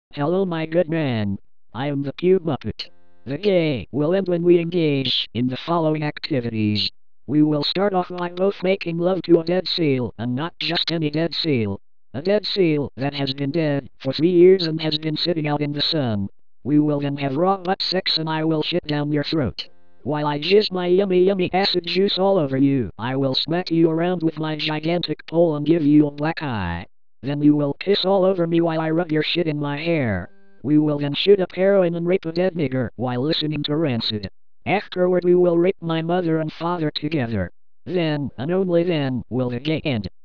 Hello, my good man. I am the Cube Muppet. The day will end when we engage in the following activities. We will start off by both making love to a dead seal, and not just any dead seal. A dead seal that has been dead for 3 years and has been sitting out in the sun. We will then have raw butt sex and I will shit down your throat. While I jizz my yummy acid juice all over you, I will smack you around with my gigantic pole and give you a black eye. Then you will piss all over me while I rub your shit in my hair. We will then shoot up heroin and rape a dead nigger while listening to Rancid. Afterward we will rape my mother and father together. Then, and only then, will the day end.